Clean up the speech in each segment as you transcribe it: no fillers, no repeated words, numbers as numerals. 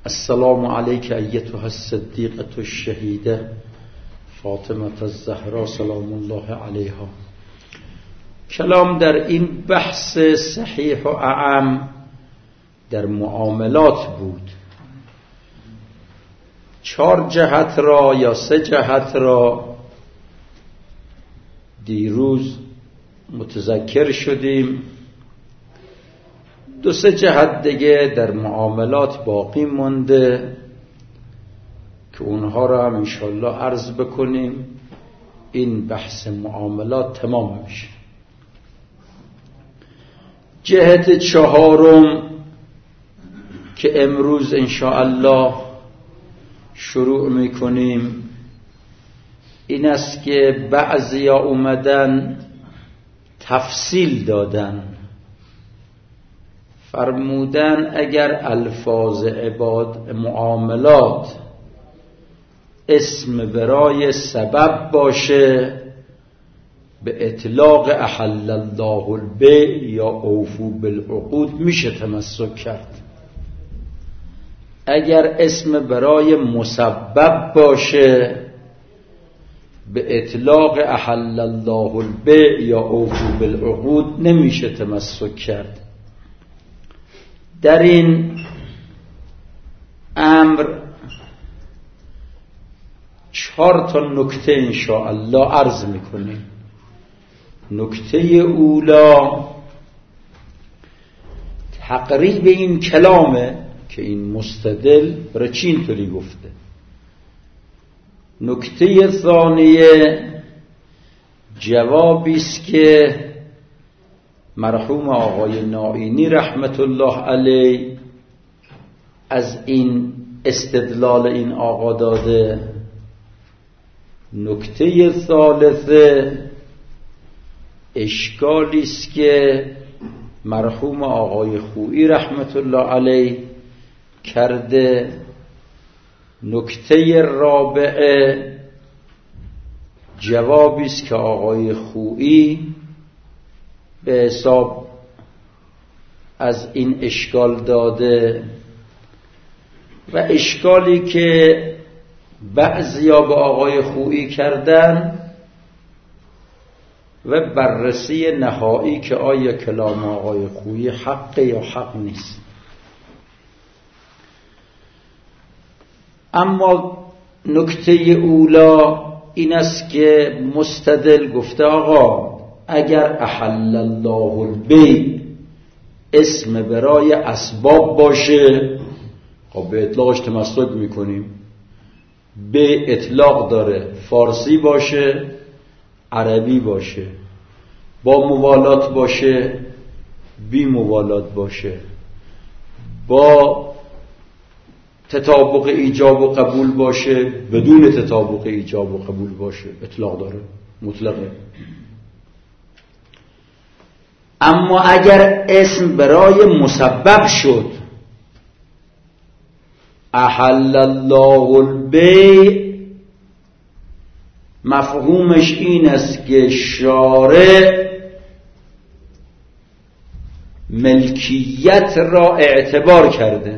السلام علیک ایتها الصدیقة الشهیده فاطمه الزهرا سلام الله علیها. کلام در این بحث صحیح و اعم در معاملات بود. 4 جهت را یا 3 جهت را دیروز متذکر شدیم. 2-3 جهت دیگه در معاملات باقی مونده که اونها را هم انشاءالله عرض بکنیم. این بحث معاملات تمام میشه. جهت 4م که امروز انشاءالله شروع میکنیم این است که بعضیا اومدن تفصیل دادن، فرمودن اگر الفاظ معاملات اسم برای سبب باشه به اطلاق احل الله البیع یا اوفو بالعقود میشه تمسک کرد. اگر اسم برای مسبب باشه به اطلاق احل الله البیع یا اوفو بالعقود نمیشه تمسک کرد. در این امر 4 نکته انشاءالله عرض میکنیم. نکته اولا تقریب این کلامه که این مستدل برای چی اینطوری گفته. نکته ثانیه جوابی است که مرحوم آقای نائینی رحمت الله علیه از این استدلال این آقا داده. نکته ثالثه اشکالی است که مرحوم آقای خویی رحمت الله علیه کرده. نکته رابعه جوابی است که آقای خویی به حساب از این اشکال داده و اشکالی که بعضیا به آقای خویی کردن و بررسی نهایی که آیا کلام آقای خویی حق یا حق نیست. اما نکته اولا این است که مستدل گفته آقا اگر احل الله البیع اسم برای اسباب باشه خب به اطلاقش تمسک میکنیم. به اطلاق داره، فارسی باشه عربی باشه، با موالات باشه بی موالات باشه، با تطابق ایجاب و قبول باشه بدون تطابق ایجاب و قبول باشه، اطلاق داره، مطلقه. اما اگر اسم برای مسبب شد احل الله البیع مفهومش این است که شارع ملکیت را اعتبار کرده.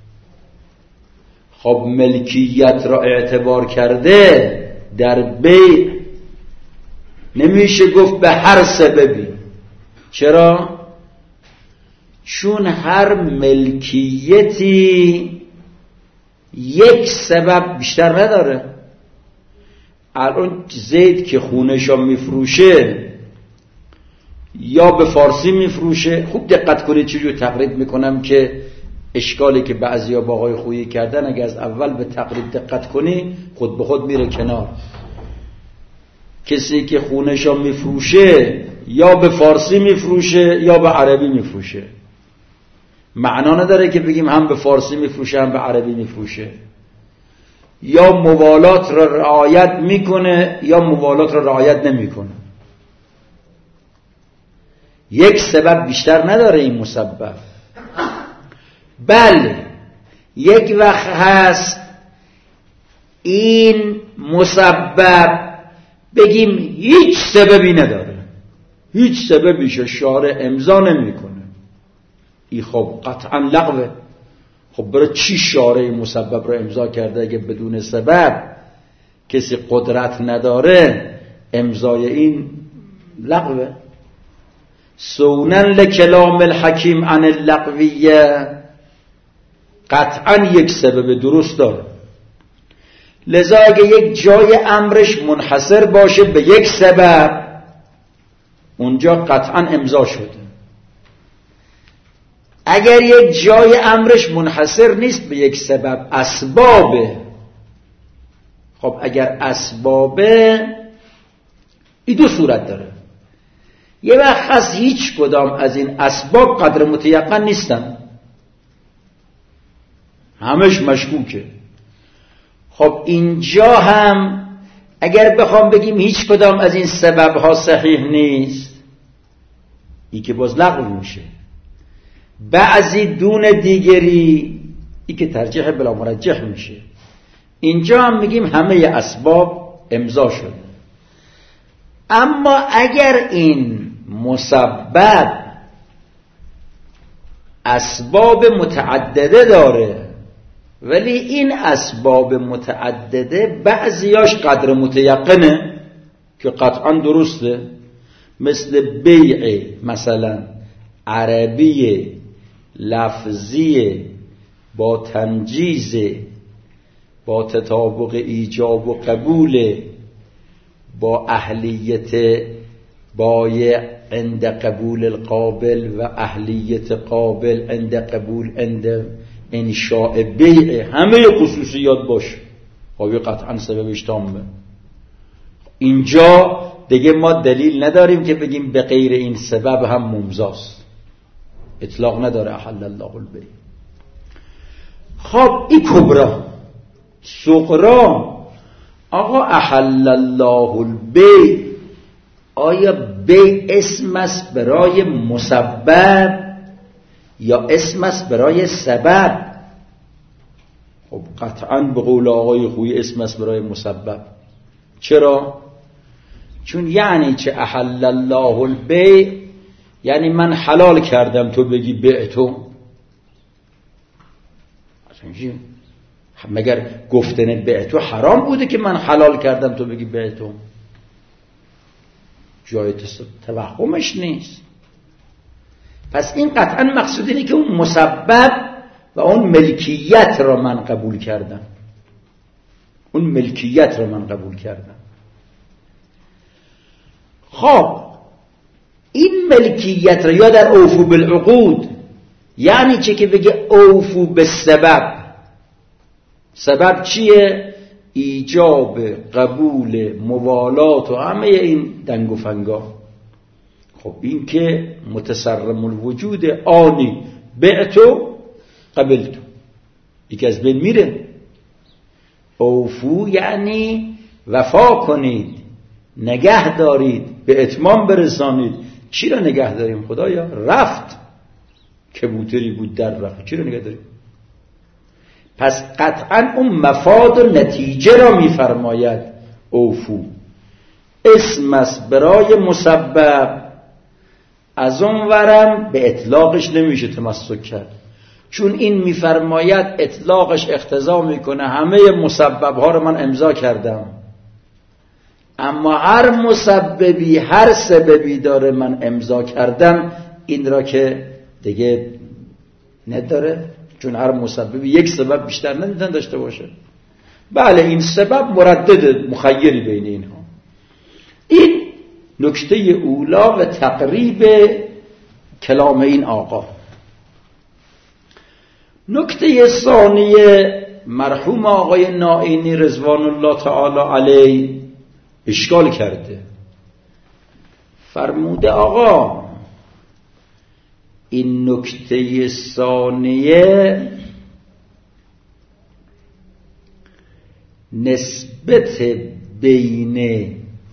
خب ملکیت را اعتبار کرده در بیع نمیشه گفت به هر سببی. چرا؟ چون هر ملکیتی یک سبب بیشتر نداره. الان زید که خونه‌شو میفروشه یا به فارسی میفروشه، خوب دقت کنید چجوری تقلید میکنم که اشکالی که بعضیا با آقای خویی کردن اگه از اول به تقلید دقت کنی خود به خود میره کنار. کسی که خونه‌شو میفروشه یا به فارسی میفروشه یا به عربی میفروشه. معنا نداره که بگیم هم به فارسی میفروشه هم به عربی میفروشه. یا موالات را رعایت میکنه یا موالات را رعایت نمیکنه. یک سبب بیشتر نداره این مسبب. بله یک وقت هست این مسبب بگیم هیچ سببی نداره، هیچ سببیش شارع امضا نمیکنه، این خب قطعا لغوه. خب برای چی شارع مسبب را امضا کرده اگه بدون سبب کسی قدرت نداره؟ امضای این لغوه. سونن لکلام الحکیم عن اللغویه، قطعا یک سبب درست داره. لذا اگه یک جای امرش منحصر باشه به یک سبب، اونجا قطعا امضا شده. اگر یک جای امرش منحصر نیست به یک سبب، اسبابه، خب اگر اسبابه، این دو صورت داره. یه وقت هست هیچ کدام از این اسباب قدر متیقن نیستن، همش مشکوکه. خب اینجا هم اگر بخوام بگیم هیچ کدام از این سبب ها صحیح نیست، ای که باز لغو میشه. بعضی دون دیگری، ای که ترجیح بلا مرجح میشه. اینجا هم میگیم همه اسباب امضا شده. اما اگر این مسبب اسباب متعدده داره، ولی این اسباب متعدده بعضیاش قدر متیقنه که قطعا درسته، مثل بیع مثلا عربی لفظی با تمجیز، با تطابق ایجاب و قبول، با اهلیت بایع عند قبول القابل و اهلیت قابل عند قبول عند انشاء بیع، همه خصوصیات باشه، خب قطعا سببش تامه. اینجا دیگه ما دلیل نداریم که بگیم به غیر این سبب هم ممضاست، اطلاق نداره احل الله البیع. خب این کبرا. صغرا، آقا احل الله البیع، آیا بیع اسم است برای مسبب یا اسم است برای سبب؟ خب قطعا به قول آقای خویی اسم است برای مسبب. چرا؟ چون یعنی چه احل الله البیع؟ یعنی من حلال کردم تو بگی بعتو. مگر گفتن بعتو حرام بوده که من حلال کردم تو بگی بعتو؟ جای توهمش نیست. پس این قطعا مقصود اینه که اون مسبب و اون ملکیت را من قبول کردم، اون ملکیت را من قبول کردم. خب این ملکیت را یا در اوفو بالعقود، یعنی چه که بگه اوفو بالسبب. سبب چیه؟ ایجاب، قبول، موالات و همه این دنگ و فنگا. خب این که متسرم الوجود آنی بعتو قبلتو، یکی از بین میره. اوفو یعنی وفا کنید، نگه دارید، به اتمام برسانید. چی را نگه داریم خدایا؟ رفت، کبوتری بود در رفت، چی را نگه داریم؟ پس قطعا اون مفاد و نتیجه را میفرماید. اوفو اسم است برای مسبب، از اون ورم به اطلاقش نمیشه تمسک کرد، چون این میفرماید اطلاقش اقتضا میکنه همه مسبب ها رو من امضا کردم، اما هر مسببی هر سببی داره من امضا کردم، این را که دیگه نداره، چون هر مسببی یک سبب بیشتر نمیتونه داشته باشه. بله این سبب مردد، مخیری بین اینها. این نکته اولا و تقریب کلام این آقا. نکته ثانیه، مرحوم آقای نائینی رضوان الله تعالی علیه اشکال کرده. فرموده آقا این نکته ثانیه نسبت بین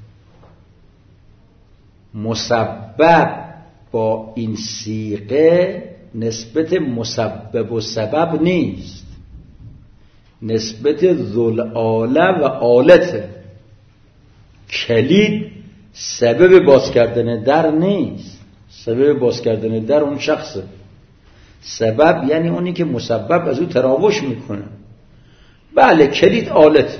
مسبب با این صیغه نسبت مسبب و سبب نیست، نسبت ذوالآله و آلته. کلید سبب باز کردن در نیست، سبب باز کردن در اون شخصه. سبب یعنی اونی که مسبب از او تراوش میکنه. بله کلید آلت،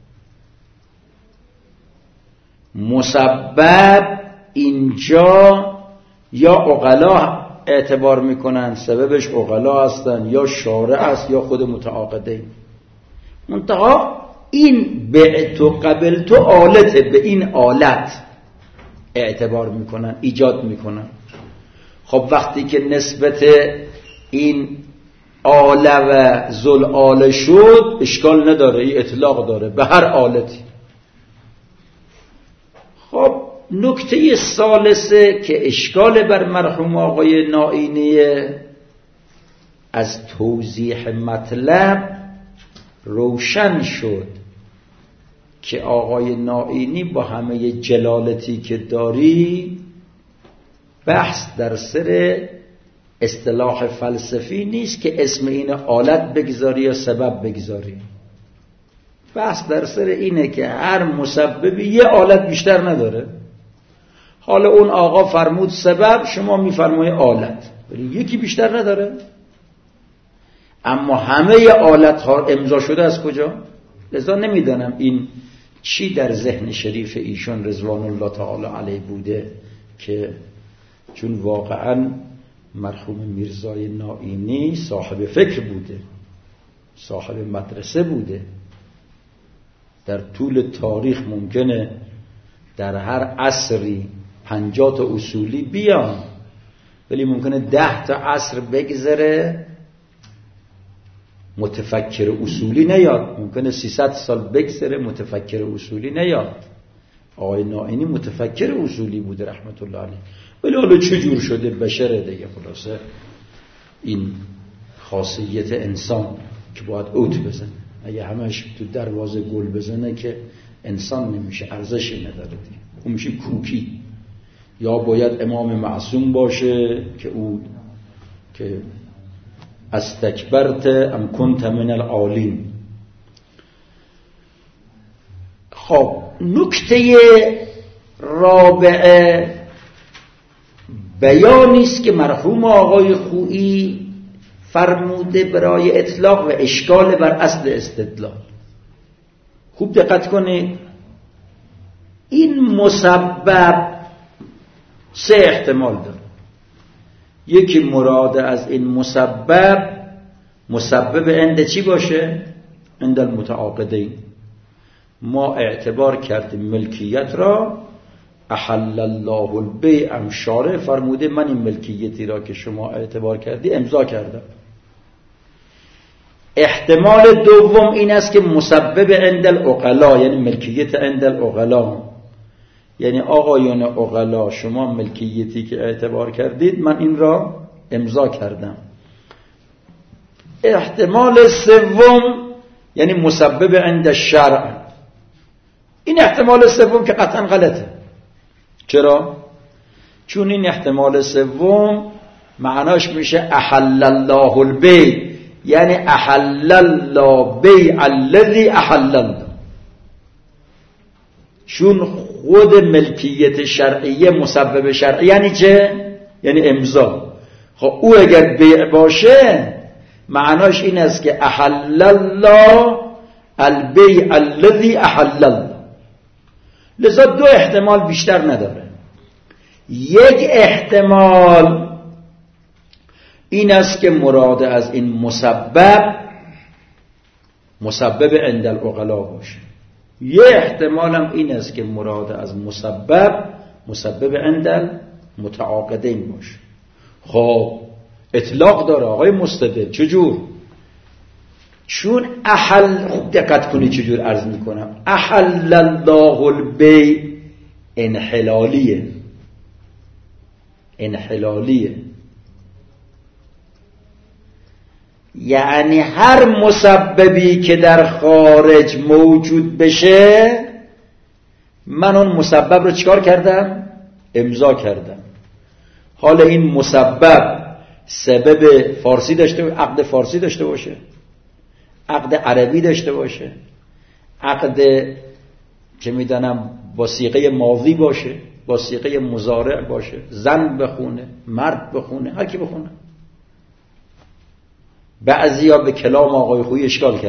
مسبب اینجا یا عقلا اعتبار میکنن سببش عقلا هستن، یا شارع است یا خود متعاقدین. منتها این بعت و قبلت آلته، به این آلت اعتبار میکنن، ایجاد میکنن. خب وقتی که نسبت این آله و ذل آله شد اشکال نداره، این اطلاق داره به هر آلتی. خب نکته ثالثه که اشکال بر مرحوم آقای نائینی، از توضیح مطلب روشن شد که آقای نائینی با همه جلالتی که داری بحث در سر اصطلاح فلسفی نیست که اسم این آلت بگذاری یا سبب بگذاری. بحث در سر اینه که هر مسببی یه آلت بیشتر نداره. حالا اون آقا فرمود سبب، شما میفرمایید آلت، ولی یکی بیشتر نداره. اما همه آلت ها امضا شده از کجا؟ لذا نمیدانم این چی در ذهن شریف ایشون رضوان الله تعالی علیه بوده که چون واقعا مرحوم میرزای نائینی صاحب فکر بوده، صاحب مدرسه بوده. در طول تاریخ ممکنه در هر عصری 50 تا اصولی بیان، ولی ممکنه 10 تا عصر بگذره متفکر اصولی نیاد، ممکنه 300 سال بگذره متفکر اصولی نیاد. آقای نائینی متفکر اصولی بوده رحمت الله علیه، ولی حالا چجور شده بشره دیگه. خلاصه این خاصیت انسان که باید اوت بزنه، اگه همش تو دروازه گل بزنه که انسان نمیشه، ارزشی نداره دیگه، اون میشه کوکی. یا باید امام معصوم باشه که او که استکبرت ام کنت من العالین. خب نکته رابعه بیانی است که مرحوم آقای خویی فرموده برای اطلاق و اشکال بر اصل استدلال. خوب دقت کنید، این مسبب 3 احتمال داره. یکی مراد از این مسبب عند چی باشه؟ عند المتعاقدین. ما اعتبار کردیم ملکیت را، احل الله البیع، شارع فرموده من این ملکیتی را که شما اعتبار کردی امضا کردم. احتمال دوم این است که مسبب عند العقلا، یعنی ملکیت عند العقلا، یعنی آقایان عقلا شما ملکیتی که اعتبار کردید من این را امضا کردم. احتمال سوم یعنی مسبب عند الشرع. این احتمال سوم که قطعا غلطه. چرا؟ چون این احتمال سوم معناش میشه احل الله البیع، یعنی احل الله بیع الذی احل الله. چون خود ملکیت شرعیه مسبب شرعی یعنی چه؟ یعنی امضا. خب او اگر بیع باشه معناش این است که احل الله البیع الذی احل الله. لذا 2 احتمال بیشتر نداره. یک احتمال این است که مراد از این مسبب عند العقلا باشه. یه احتمال هم این است که مراد از مسبب عند المتعاقدین باشه. خب اطلاق داره آقای مستدل. چجور؟ چون خوب دقت کنی چجور عرض میکنم. احل الله البیع انحلالیه، یعنی هر مسببی که در خارج موجود بشه من اون مسبب رو چیکار کردم؟ امضا کردم. حالا این مسبب سبب فارسی داشته باشه، عقد فارسی داشته باشه، عقد عربی داشته باشه، عقد چه میدانم با صیغه ماضی باشه، با صیغه مضارع باشه، زن بخونه، مرد بخونه، هر کی بخونه. بعضیا به کلام آقای خویی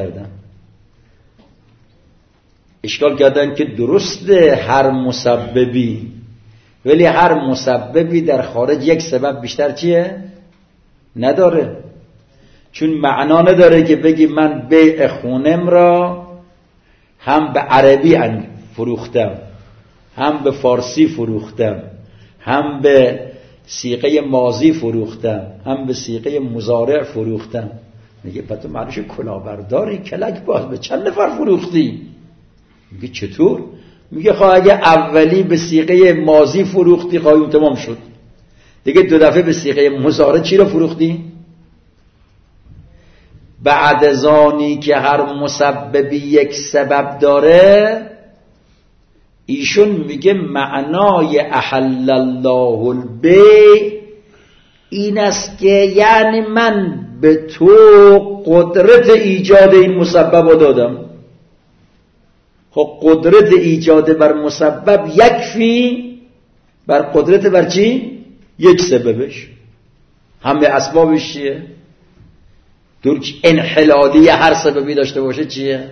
اشکال کردن که درسته هر مسببی، ولی هر مسببی در خارج یک سبب بیشتر چیه؟ نداره. چون معنا نداره که بگی من بیع خونم را هم به عربی فروختم، هم به فارسی فروختم، هم به صیغه ماضی فروختم، هم به صیغه مضارع فروختم. میگه پس تو معنیش کلاهبرداری کلک باز به چند نفر فروختی؟ میگه چطور؟ میگه خواه اگه اولی به صیغه ماضی فروختی خواهی اون تمام شد، دیگه دو دفعه به صیغه مضارع چی رو فروختی؟ بعد از آنی که هر مسببی یک سبب داره، ایشون میگه معنای احل الله البیع این است که یعنی من به تو قدرت ایجاد این مسبب رو دادم. خب قدرت ایجاد بر مسبب یکفی بر قدرت بر چی؟ یک سببش. همه اسبابش چیه؟ درک انحلالی هر سببی داشته باشه چیه؟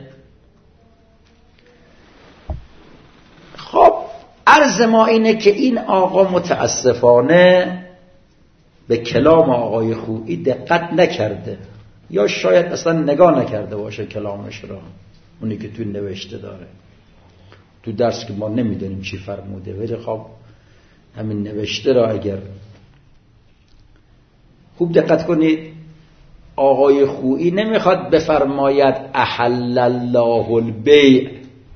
خب عرض ما اینه که این آقا متاسفانه به کلام آقای خویی دقت نکرده، یا شاید اصلا نگاه نکرده باشه کلامش را، اونی که تو نوشته داره. تو درس که ما نمیدونیم چی فرموده، ولی خب همین نوشته را اگر خوب دقت کنید، آقای خویی نمیخواد بفرماید احل الله البیع،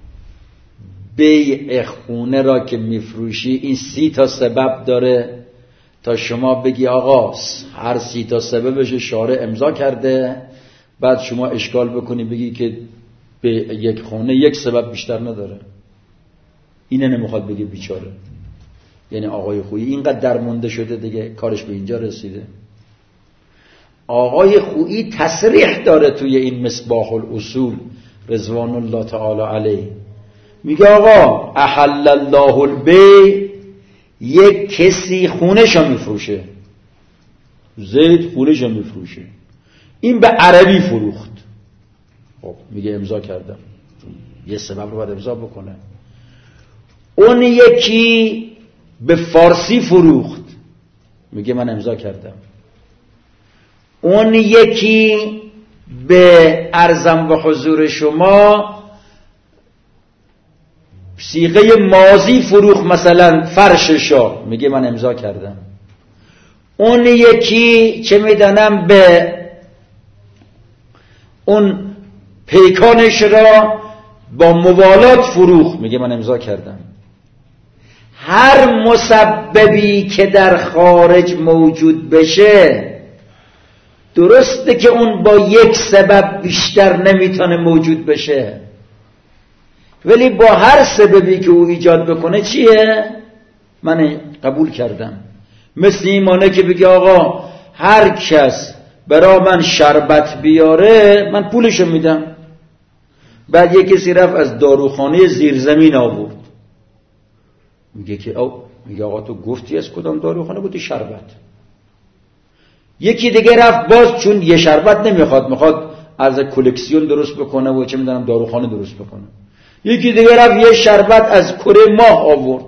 بیع خونه را که میفروشی این 30 تا سبب داره تا شما بگی آقا هر 30 تا سببش شارع امضا کرده، بعد شما اشکال بکنی بگی که به یک خونه یک سبب بیشتر نداره. اینه نمیخواد بگی بیچاره. یعنی آقای خویی اینقدر درمونده شده دیگه، کارش به اینجا رسیده. آقای خویی تصریح داره توی این مصباح الاصول رضوان الله تعالی علیه، میگه آقا احل الله البیع، یک کسی خونه‌شو میفروشه، زید خونه‌شو میفروشه، این به عربی فروخت، خب میگه امضا کردم، یه سبب رو باید امضا بکنه. اون یکی به فارسی فروخت، میگه من امضا کردم. اون یکی به عرضم به حضور شما صیغه ماضی فروخت، مثلا فرششا، میگه من امضا کردم. اون یکی چه میدانم به اون پیکانش را با موالات فروخت، میگه من امضا کردم. هر مسببی که در خارج موجود بشه، درسته که اون با یک سبب بیشتر نمیتونه موجود بشه، ولی با هر سببی که او ایجاد بکنه چیه؟ من قبول کردم. مثل ایمانه که بگی آقا هر کس برا من شربت بیاره من پولشو میدم. بعد یک کسی رفت از داروخانه زیرزمین آورد، میگه آقا تو گفتی از کدام داروخانه؟ گفتی شربت. یکی دیگه رفت باز، چون یه شربت نمیخواد، میخواد از کلکسیون درست بکنه و چه میدونم داروخانه درست بکنه. یکی دیگه رفت یه شربت از کره ماه آورد،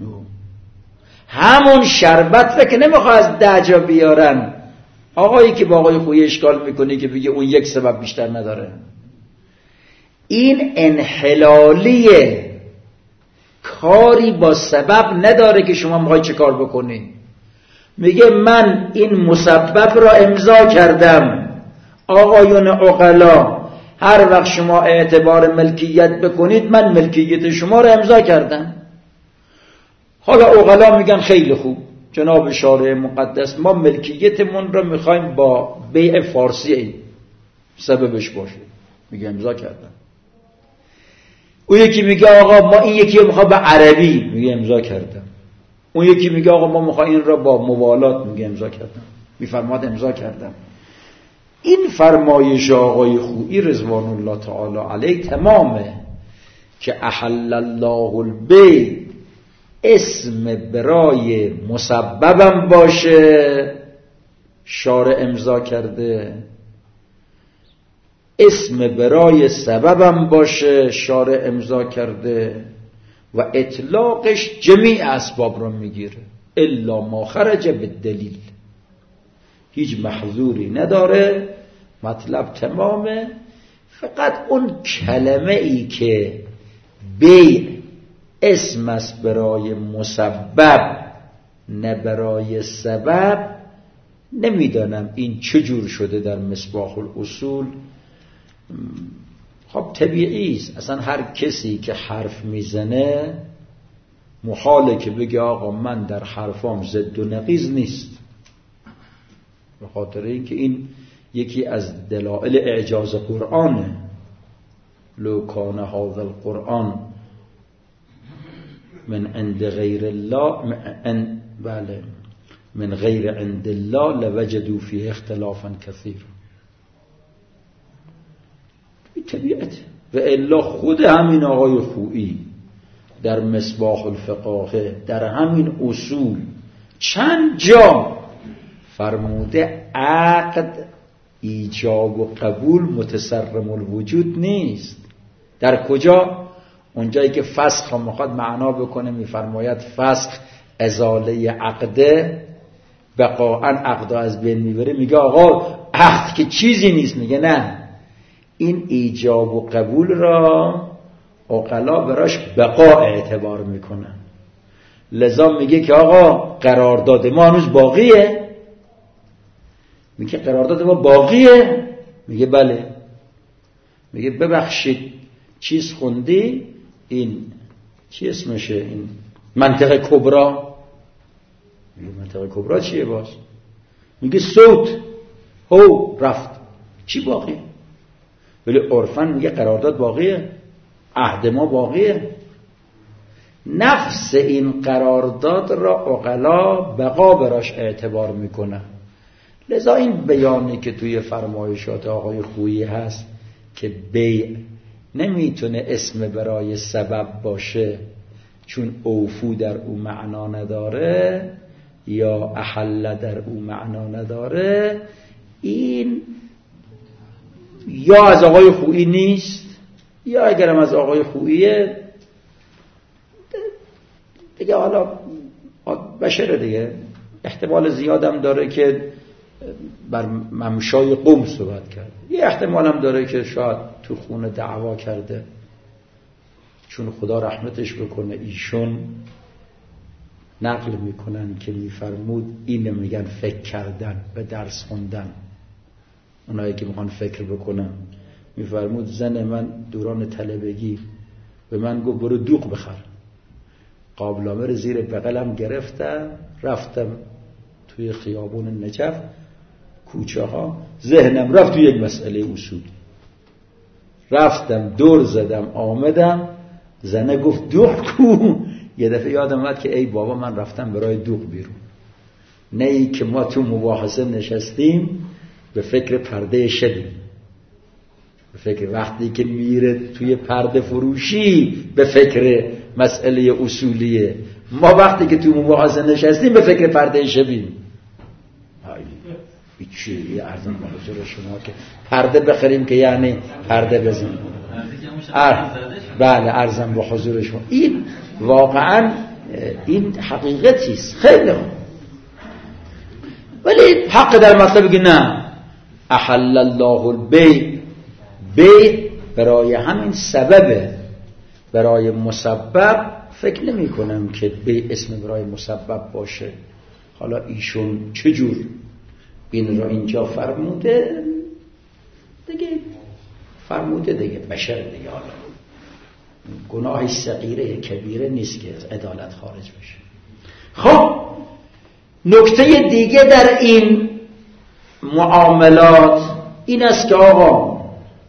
همون شربت را که نمیخواد از 10 جا بیارن. آقایی که با آقای خویی اشکال میکنه که بگه اون یک سبب بیشتر نداره، این انحلالیه، کاری با سبب نداره که شما میخوای چه کار بکنی. میگه من این مسبب را امضا کردم. آقایون عقلا، هر وقت شما اعتبار ملکیت بکنید من ملکیت شما را امضا کردم. حالا عقلا میگن خیلی خوب جناب شارع مقدس، ما ملکیتمون را میخوایم با بیع فارسی سببش باشه، میگه امضا کردم. اون یکی میگه آقا ما این یکی رو میخوام به عربی، میگه امضا کردم. اون یکی میگه آقا ما میخوایم این را با موالات، میگه امضا کردم. میفرماد امضا کردم. این فرمایش آقای خویی رضوان الله تعالی علیه تمامه که احل الله البیع اسم برای مسببم باشه، شارع امضا کرده، اسم برای سببم باشه شارع امضا کرده و اطلاقش جمیع اسباب را میگیره، الا ما خرج بالدلیل، هیچ محظوری نداره، مطلب تمامه. فقط اون کلمه ای که بیع اسم است برای مسبب نه برای سبب، نمیدانم این چجور شده در مصباح الاصول. خب طبیعی است، اصلا هر کسی که حرف میزنه محاله که بگه آقا من در حرفام ضد و نقیض نیست، به خاطر اینکه این یکی از دلائل اعجاز قرآنه. لو کان هذا القرآن من عند غیر الله بله من غیر عند الله لوجدوا فيه اختلافا كثيرا. طبیعت و الا خود همین آقای خویی در مصباح الفقاهه در همین اصول چند جا فرموده عقد ایجاب و قبول متسرم الوجود نیست. در کجا؟ اونجایی که فسخ هم میخواد معنا بکنه میفرماید فسخ ازاله عقده، بقاءً عقد از بین میبره. میگه آقا عقد که چیزی نیست، میگه نه، این ایجاب و قبول را عقلا براش بقا اعتبار میکنن. لذا میگه که آقا قرارداد ما هنوز باقیه. میگه قرارداد ما باقیه؟ میگه بله. میگه ببخشید چیز خوندی؟ این چی اسمشه؟ این منطقه کبرا. میگه منطقه کبرا چیه باز؟ میگه صوت هو رفت، چی باقیه؟ ولی عرفاً میگه قرارداد باقیه، عهد ما باقیه. نفس این قرارداد را عقلا بقا براش اعتبار میکنه. لذا این بیانی که توی فرمایشات آقای خویی هست که بیع نمیتونه اسم برای سبب باشه چون اوفو در او معنا نداره یا احل در او معنا نداره، این یا از آقای خویی نیست، یا اگرم از آقای خوییه دیگه حالا بشره دیگه، احتمال زیادم داره که بر ممشای قوم صحبت کرده، یه احتمالم داره که شاید تو خونه دعوا کرده. چون خدا رحمتش بکنه ایشون نقل میکنن که میفرمود اینو میگن فکر کردن و درس خوندن. اونایی که میخوان فکر بکنن، میفرمود زن من دوران طلبگی به من گفت برو دوغ بخر. قابلمه رو زیر بغلم گرفتم، رفتم توی خیابون نجف کوچه ها، ذهنم رفت توی یک مسئله اصول، رفتم دور زدم آمدم، زنه گفت دوغ کو. یه دفعه یادم اومد که ای بابا من رفتم برای دوغ بیرون، نه ای که ما تو مباحثه نشستیم به فکر پرده شدیم، به فکر وقتی که میره توی پرده فروشی به فکر مسئله اصولیه، ما وقتی که تو مباحثه نشستیم به فکر پرده شدیم. چی ارزم به حضور شما که پرده بخریم که یعنی پرده بزنیم. بله ارزم به حضور شما، این واقعا این حقیقتی است. خیلی خوب، ولی حق در مطلب بگی نه احل الله البیع، بیع برای همین سببه، برای مسبب فکر نمی کنم که بیع اسم برای مسبب باشه. حالا ایشون چجور این را اینجا فرموده دیگه، فرموده دیگه، بشر دیگه، حالا گناهی صغیره کبیره نیست که از عدالت خارج بشه. خب نکته دیگه در این معاملات این است که آقا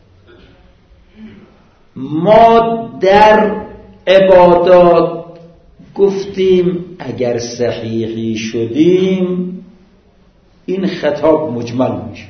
ما در عبادات گفتیم اگر صحیحی شدیم این خطاب مجمل میشه،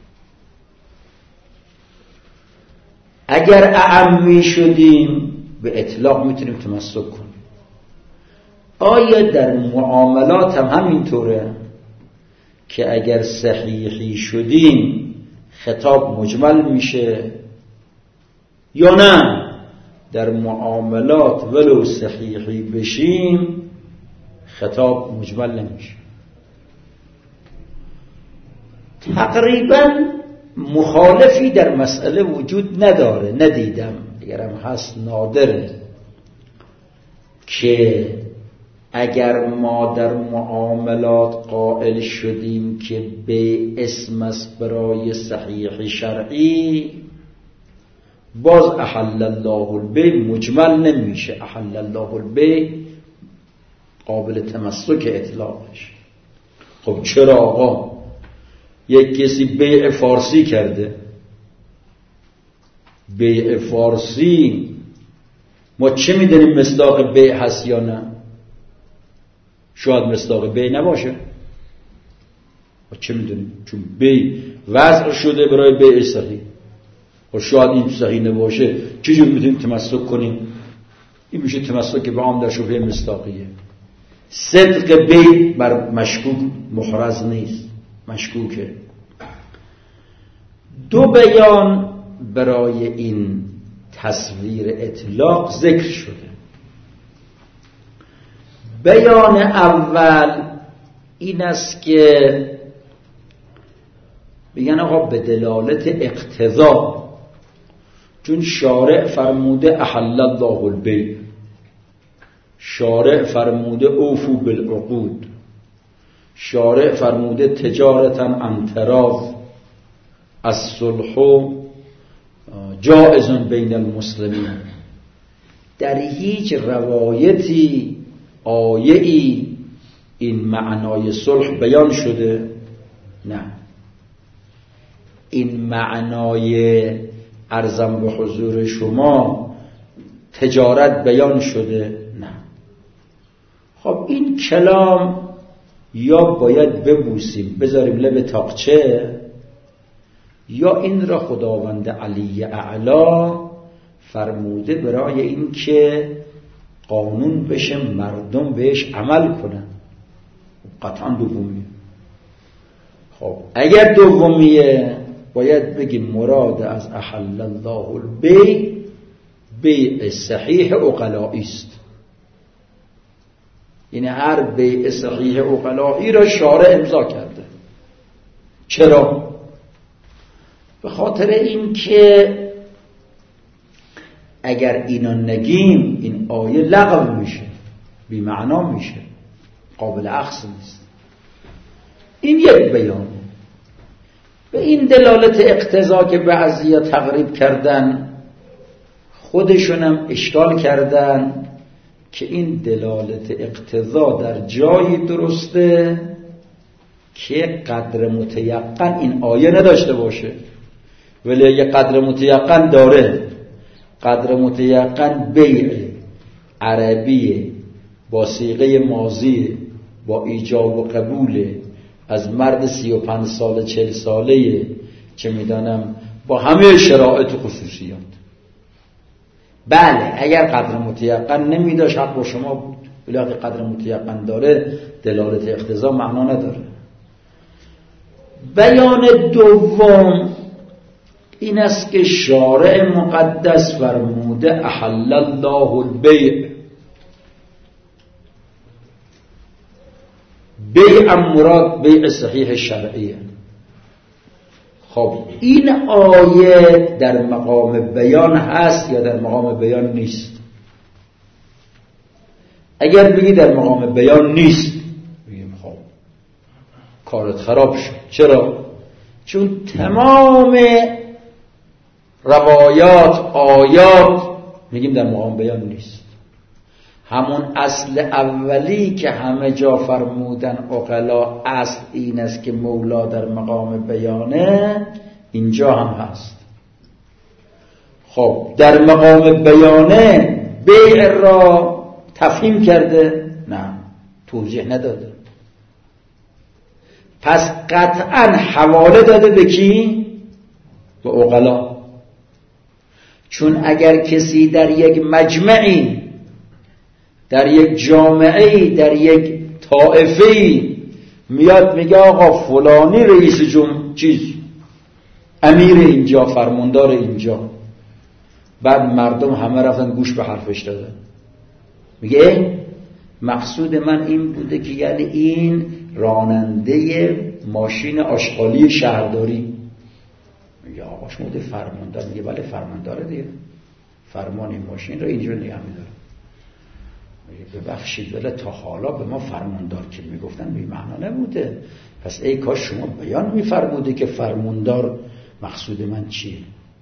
اگر اعمی شدیم به اطلاق میتونیم تمسک کنیم. آیا در معاملات هم همینطوره که اگر صحیحی شدیم خطاب مجمل میشه یا نه در معاملات ولو صحیحی بشیم خطاب مجمل نمیشه. تقریبا مخالفی در مسئله وجود نداره، ندیدم، اگرم هست نادره، که اگر ما در معاملات قائل شدیم که به اسم است برای صحیح شرعی، باز احل الله البیع مجمل نمیشه. احل الله البیع قابل تمسک اطلاقش. خب چرا آقا یک کسی بیع فارسی کرده، بیع فارسی ما چه میدونیم مصداق بیع هست یا نه؟ شاید مصداق بیع نباشه، ما چه میدونیم؟ چون بیع وضع شده برای بیع صحیح، و شاید این صحیح نباشه، چجور میتونیم تمسک کنیم؟ این میشه تمسک به عام در شبهه مصداقیه. صدق بیع بر مشکوک محرز نیست، مشکوکه. دو بیان برای این تصویر اطلاق ذکر شده. بیان اول این است که بگن آقا به دلالت اقتضا، چون شارع فرموده احل الله البیع، شارع فرموده اوفو بالعقود، شارع فرموده تجارتا عن تراض، الصلح جائز بین المسلمین. در هیچ روایتی آیه‌ای این معنای صلح بیان شده؟ نه. این معنای عرضم به حضور شما تجارت بیان شده؟ نه. خب این کلام یا باید ببوسیم بذاریم لب تاقچه، یا این را خداوند علی اعلی فرموده برای این که قانون بشه مردم بهش عمل کنن. قطعا دومیه. خب اگر دومیه باید بگیم مراد از احل الله البیع بیع صحیح عقلائی است. یعنی هر بیع صحیح عقلائی را شارع امضا کرده. چرا؟ به خاطر این که اگر اینا نگیم این آیه لغو میشه، بی معنا میشه، قابل اخذ نیست. این یک بیان. به این دلالت اقتضا که بعضیا تقریب کردن، خودشونم اشکال کردن که این دلالت اقتضا در جایی درسته که قدر متیقن این آیه نداشته باشه، ولی اگه قدر متیقن داره، قدر متیقن بیع عربی با صیغه ماضی با ایجاب و قبول از مرد 35 ساله 40 ساله، چه میدانم با همه شرایط و خصوصیات. بله اگر قدر متیقن نمیداشت حق با شما بود، ولی اگر قدر متیقن داره دلالت اقتضا معنا نداره. بیان دوم این است که شارع مقدس فرموده احل الله البیع، بیع مراد بیع صحیح شرعیه. خب این آیه در مقام بیان هست یا در مقام بیان نیست؟ اگر بگی در مقام بیان نیست، بگیم خب کارت خراب شد. چرا؟ چون تمام روایات آیات میگیم در مقام بیان نیست. همون اصل اولی که همه جا فرمودن عقلا، اصل این است که مولا در مقام بیانه، اینجا هم هست. خب در مقام بیانه بیع را تفهیم کرده؟ نه، توضیح نداده. پس قطعا حواله داده به کی؟ به عقلا. چون اگر کسی در یک مجمعی، در یک جامعه‌ای، در یک طائفه‌ای میاد میگه آقا فلانی رئیس امیر اینجا، فرماندار اینجا. بعد مردم همه رفتن گوش به حرفش دادن. میگه مقصود من این بوده که یعنی این راننده ماشین آشغالی شهرداری. میگه آقا شما بوده فرماندار. میگه بله فرمانداره دیگه، فرمان این ماشین رو اینجا نگه میداره. میگه ببخشید ولی تا حالا به ما فرماندار که میگفتن بی معنا نبوده، پس ای کاش شما بیان میفرموده که فرماندار مقصود من چیه.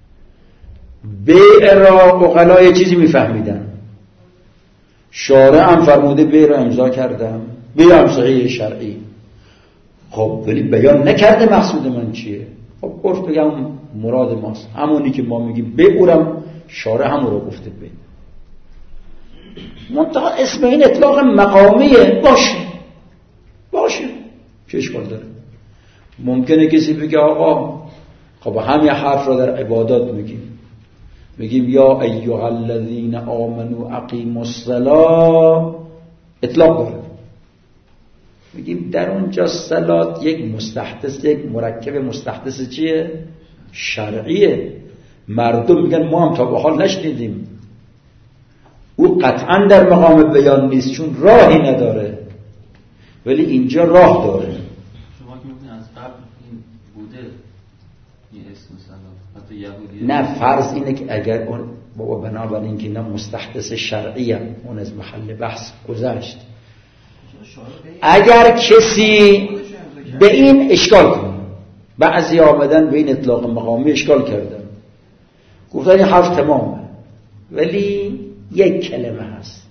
بیع را عقلا یه چیزی میفهمیدن، شارع هم فرموده بیع را امضا کردم، بیع هم صحیح شرعی. خب ولی بیان نکرده مقصود من چیه. خب عرف بگم مراد ماست همونی که ما میگیم بیع، اورم شارع هم رو گفته بیع. منتها اسم این اطلاق مقامیه. باشه چه اشکال داره؟ ممکنه کسی بگه آقا خب همین حرف را در عبادات میگیم یا ایها الذین آمنوا اقیموا الصلاة، اطلاق داره. میگیم در اونجا صلات یک مستحدث، یک مرکب مستحدث چیه؟ شرعیه. مردم میگن ما هم تا به حال نشنیدیم. او قطعا در مقام بیان نیست چون راهی نداره، ولی اینجا راه داره. شما که میگین از قبل این بوده این اسم صلاح حتی یهودی. نه فرض اینه که اگر اون بابا بنابراین که اینا مستحدث شرعی هم اون از محل بحث گذشت. اگر کسی به این اشکال کنه، بعضی آمدن به این اطلاق مقامی اشکال کردن، گفتن این حرف تمامه ولی یک کلمه هست،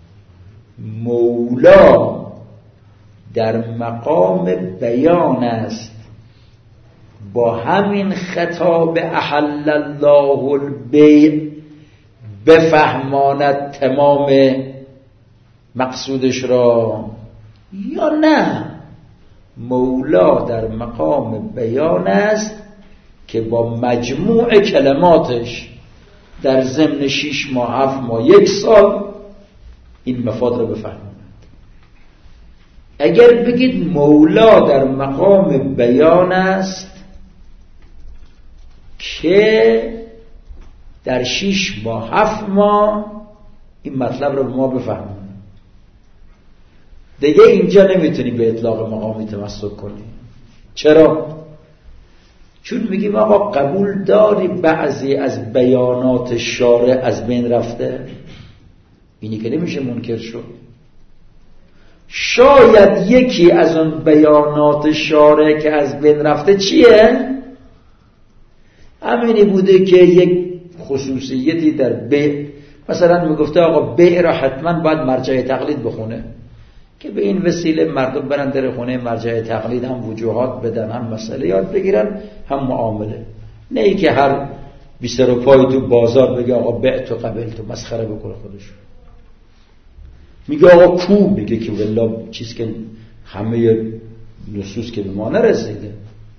مولا در مقام بیان است، با همین خطاب احل الله البیع بفهماند تمام مقصودش را، یا نه مولا در مقام بیان است که با مجموع کلماتش در ضمن 6 ماه 7 ماه 1 سال این مفاد را بفهماند. اگر بگید مولا در مقام بیان است که در 6 ماه 7 ماه این مطلب را به ما بفهماند، دیگه اینجا نمیتونی به اطلاق مقامی تمسک کنی. چرا؟ چون میگیم آقا قبول داری بعضی از بیانات شارع از بین رفته، اینی که نمیشه منکر شد. شاید یکی از اون بیانات شارع که از بین رفته چیه؟ همینی بوده که یک خصوصیتی در بیع، مثلا میگفته آقا بیع را حتما باید مرجع تقلید بخونه که به این وسیله مردم برن در خونه مرجع تقلید هم وجوهات بدن، هم مسئله یاد بگیرن، هم معامله. نه ای که هر بی سر و پای تو بازار بگه آقا بعت و قبلت و مسخره بکنه خودش. میگه آقا کو، میگه که والله چیز که همه نصوص که به ما نرسیده.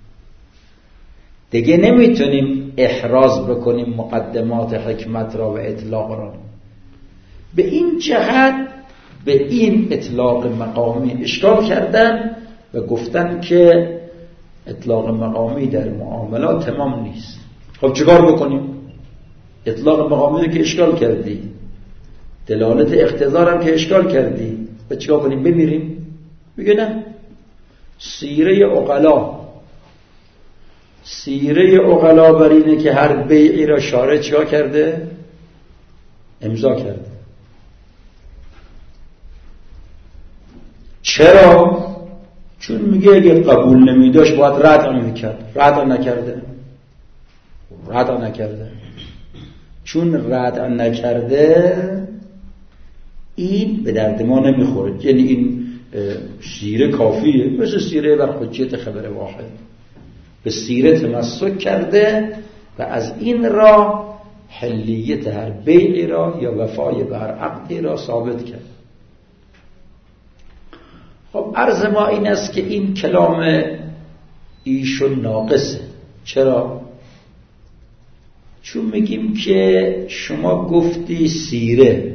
دیگه نمیتونیم احراز بکنیم مقدمات حکمت را و اطلاق را. به این جهت به این اطلاق مقامی اشکال کردن و گفتن که اطلاق مقامی در معاملات تمام نیست. خب چیکار بکنیم؟ اطلاق مقامی رو که اشکال کردی، دلالت اقتضار هم که اشکال کردی، و چیکار کنیم؟ بمیریم؟ میگه نه، سیره عقلا بر اینه که هر بیعی را شارع چیکار کرده؟ امضا کرده. چرا؟ چون میگه اگه قبول نمیداشت باید رد میکرد. رد نکرده. چون رد نکرده این به درد ما نمیخوره. یعنی این سیره کافیه، مثل سیره بر حجیت خبر واحد. به سیره تمسک کرده و از این را حلیت هر بیعی را یا وفای به هر عقدی را ثابت کرد. خب عرض ما این است که این کلام ایشون ناقصه. چرا؟ چون میگیم که شما گفتی سیره،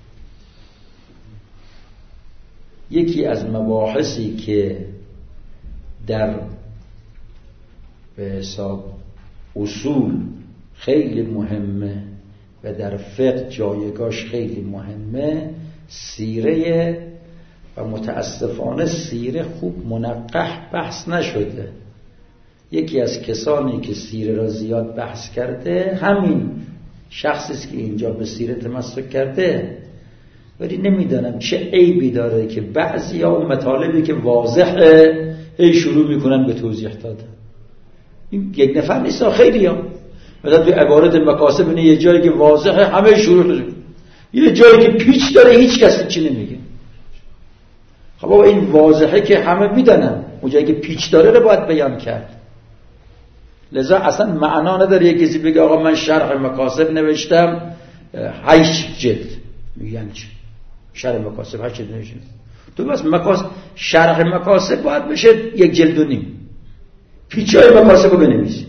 یکی از مباحثی که در به حساب اصول خیلی مهمه و در فقه جایگاهش خیلی مهمه، سیره و متاسفانه سیره خوب منقح بحث نشده. یکی از کسانی که سیره را زیاد بحث کرده همین شخصی است که اینجا به سیره تمسک کرده، ولی نمیدانم چه عیبی داره که بعضیا اون مطالبی که واضحه هی شروع میکنن به توضیح دادن. این یک نفر نیست، خیلی ها مثلا تو عبارت مکاسب اینه یه جایی که واضحه همه شروع کنن، یه جایی که پیچ داره هیچ کسی چی نمیگه. خب بابا این واضحه که همه میدونن، اون جایی که پیچ داره رو باید بیان کرد. لذا اصلا معنا نداره یه کسی بگه آقا من شرح مکاسب نوشتم 8 جلد، میگن چی؟ شرح مکاسب 8 جلد نوشتم. تو بس شرح مکاسب باید بشه 1.5 جلد. پیچای مکاسب رو بنویسی.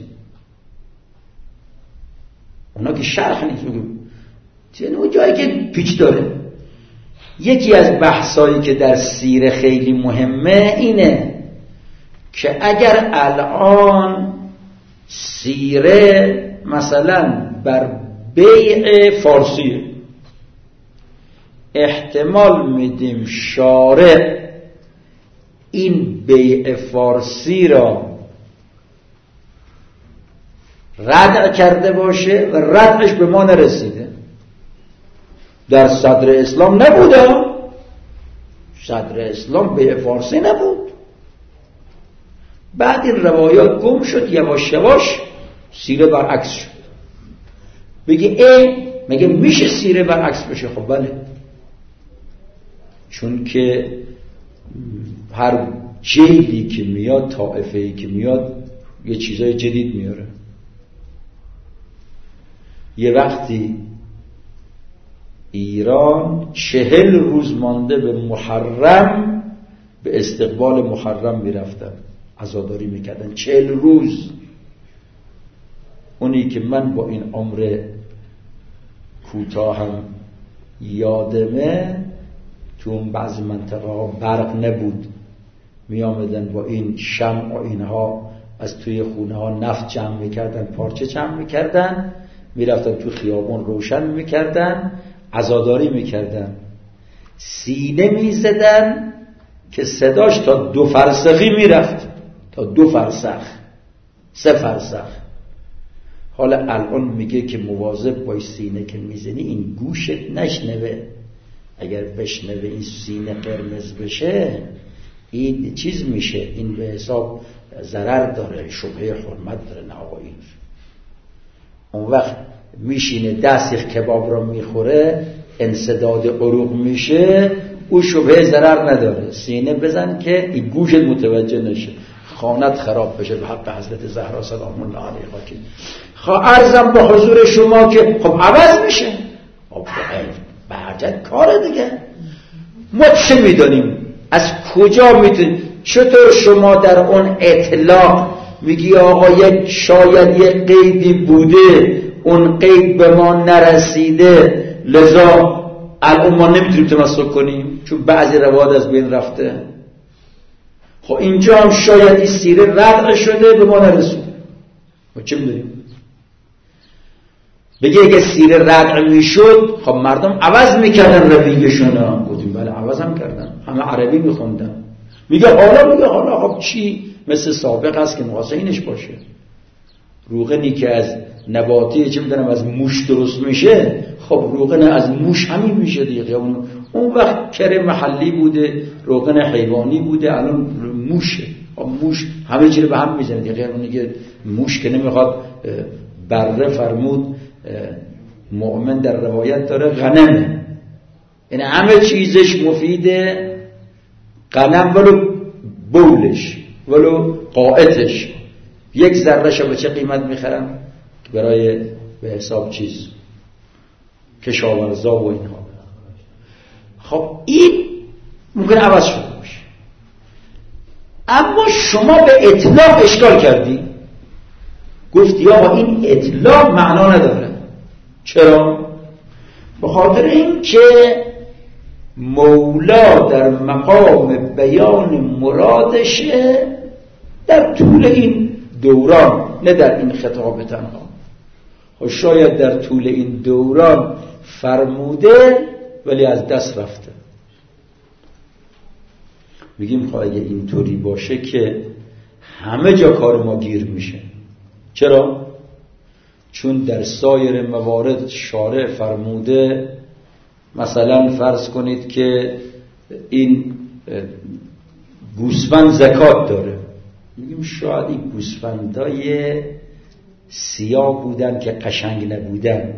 اونا که شرح نیست، میگم اون جایی که پیچ داره. یکی از بحثایی که در سیره خیلی مهمه اینه که اگر الان سیره مثلا بر بیع فارسیه، احتمال میدیم شارع این بیع فارسی را رد کرده باشه و ردش به ما نرسیده. در صدر اسلام نبوده، صدر اسلام بیع فارسی نبود. بعد این روایات گم شد، یواش یواش سیره برعکس شد. بگی مگه میشه سیره برعکس بشه؟ خب بله، چون که هر جیلی که میاد، طائفه‌ای که میاد یه چیزای جدید میاره. یه وقتی ایران 40 روز مانده به محرم به استقبال محرم میرفتن، عزاداری میکردن 40 روز. اونی که من با این عمر کوتاهم یادمه، تو اون بعضی منطقه ها برق نبود، می آمدن با این شمع و اینها از توی خونه ها نفت جمع میکردن، پارچه جمع میکردن، میرفتن تو خیابون روشن میکردن، عزاداری میکردن. سینه میزدن که صداش تا 2 فرسخی میرفت، تا 2 فرسخ 3 فرسخ. حالا الان میگه که مواظب باش سینه که میزنی این گوشت نشنوه، اگر بشنوه این سینه قرمز بشه این چیز میشه، این به حساب ضرر داره، شبهه حرمت داره. نه آقا، این اون وقت میشینه دست کباب رو میخوره، انسداد عروق میشه، او شبهه ضرر نداره. سینه بزن که این گوشت متوجه نشه، خانت خراب بشه. به حق حضرت زهرا سلام الله علیها. عرضم به حضور شما که خب عوض میشه، خب بعد کار دیگه. ما چه میدونیم؟ از کجا میدونیم؟ چطور شما در اون اطلاق میگی آقا شاید یک قیدی بوده، اون قید به ما نرسیده، لذا الان ما نمیتونیم تمسک کنیم چون بعضی روایات از بین رفته. خب اینجا هم شاید این سیره رد شده به ما نرسیده، ما چه میدونیم؟ بگه اگه سیره رد میشد خب مردم عوض میکردن رویشون. گفتیم بله عوض هم کردن، همه عربی میخوندن. میگه حالا خب چی مثل سابق هست که مقاسه اینش باشه؟ روغنی که از نباتی چه میدونم از موش درست میشه، خب روغن از موش همین میشه دیگه. اون وقت کره محلی بوده، روغن حیوانی بوده، الان موشه. خب موش همه چی رو به هم میزنه دیگه. اون دیگه موش که نمیخواد. بره فرمود مؤمن در روایت داره غنمه، یعنی همه چیزش مفیده. غنم ولو بولش ولو قائتش 1 ذره شو به چه قیمت میخرن؟ برای به حساب چیز کشاورزا و اینها. خب این ممکن عوض شده باشه، اما شما به اطلاق اشکال کردی، گفتی آقا این اطلاق معنا نداره. چرا؟ به خاطر این که مولا در مقام بیان مرادشه در طول این دوران، نه در این خطاب تنها. و شاید در طول این دوران فرموده ولی از دست رفته. میگیم خب اگه اینطوری باشه که همه جا کار ما گیر میشه. چرا؟ چون در سایر موارد شارع فرموده، مثلا فرض کنید که این گوسفند زکات داره، میگیم شاید این گوسفندای سیاه بودن که قشنگ نبودن،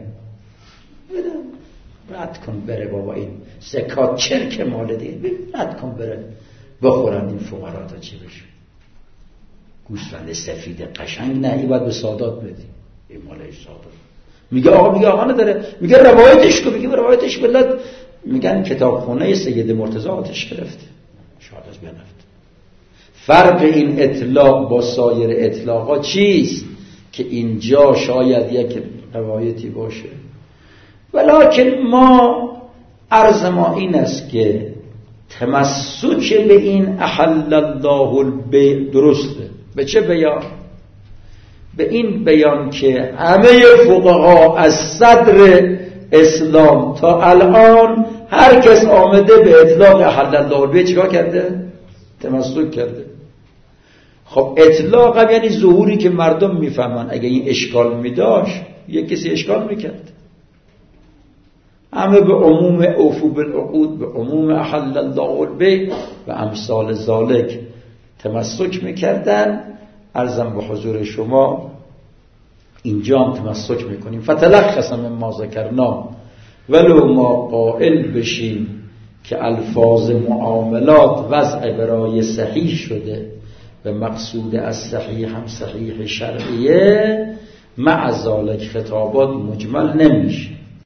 رد کن بره بابا، این زکات چرک مال دیگه، رد کن بره بخورن این فقرا تا چی بشه. گوسفند سفید قشنگ نه، این باید به سادات بدی، این مالش سادات. میگه آقا نداره، میگه روایتش کو، میگه روایتش بلد، میگن کتابخونه سید مرتضی آتش گرفته، شاید از بنفت. فرق این اطلاق با سایر اطلاقات چیست؟ که اینجا شاید یک روایتی باشه، ولکن ما عرض ما این است که تمسک به این احل الله البیع درسته. به چه بیان؟ به این بیان که همه فقها از صدر اسلام تا الان هر کس آمده به اطلاق احل الله البیع چیکار کرده؟ تمسک کرده. خب اطلاق هم یعنی ظهوری که مردم میفهمن. اگه این اشکال میداشت یک کسی اشکال میکرد. همه به عموم اوفو بالعقود، به عموم احل الله البیع و امثال ذالک تمسک میکردن. عرضم به حضور شما اینجا هم تمسک میکنیم. فتلخص مما ذکرنا، ولو ما قائل بشیم که الفاظ معاملات وضع برای صحیح شده و مقصود از صحیح هم صحیح شرعیه، مع ذالک خطابات مجمل نمیشه.